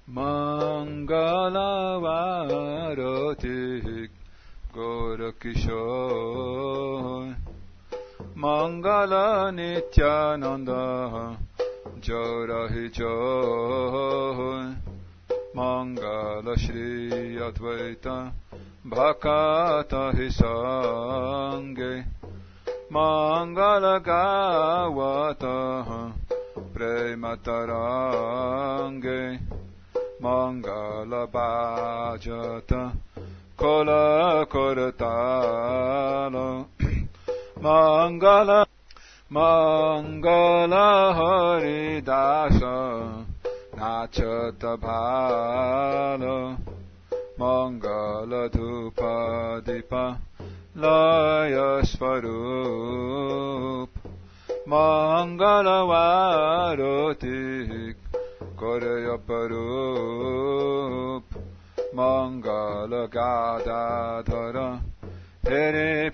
Mangalavaratik Gorakishore Mangala Nityananda Jorahi Joy Mangala Shri Advaita Bhakata Hisange Mangala Gawata Prematarange Mangala Bhajata Kola Koratala Mangala Mangala Haridasa Nachata Bhala Mangala Dhupa Dipa Laya Svarup Mangala Varotik Koraya Parup Mangala Gadadhara Hare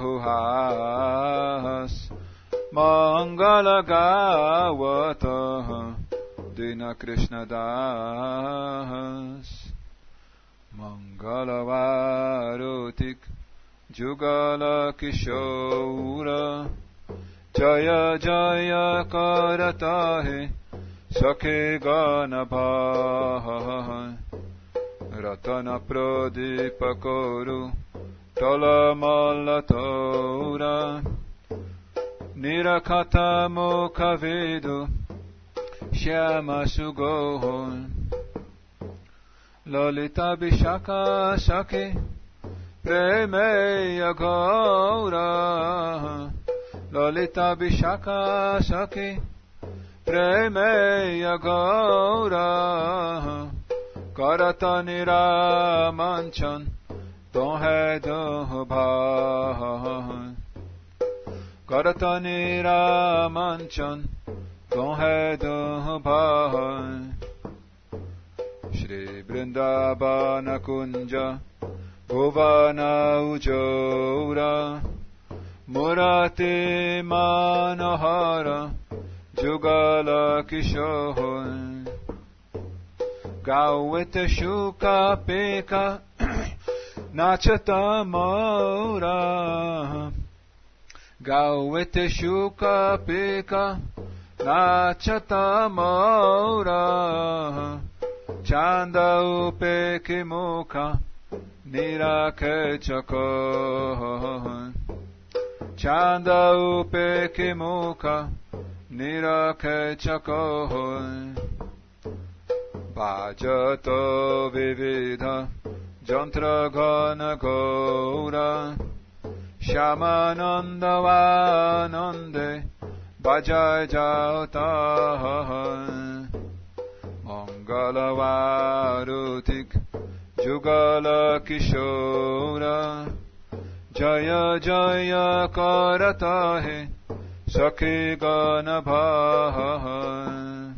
Pahuhas Mangala Gawata Dina Krishna Das Mangala Varotik Jugala Kishora Jaya Jaya Karatahe Sakhe Ganabha Ratana Pradipa Koru Tolamala Tora Nirakata Mukhavidu Shyama Sugohon Lalita Vishaka Sakhi Premeya Gaura Lalita Vishaka Sakhi Premeya Gaura Karata Niramanchan Ton hai do bhai Karata Niramanchan Ton hai do bhai Shri Vrindavana Kunja Bhuvana Ujora Murati Manohara Jugala Kishore Gaueta Shuka Peka Nachata Maura Gaueta Shuka Peka Nachata Maura Chanda Upeki Mukha Nirake Chako Chanda Upeki Mukha Nirake Chako Bhajato Vividha Jantra Gana Gaura Shamananda Vanande Bhajai Jauta Mangala Varutik Jugala Kishora Jaya Jaya Karatahe Sakhi Ganabha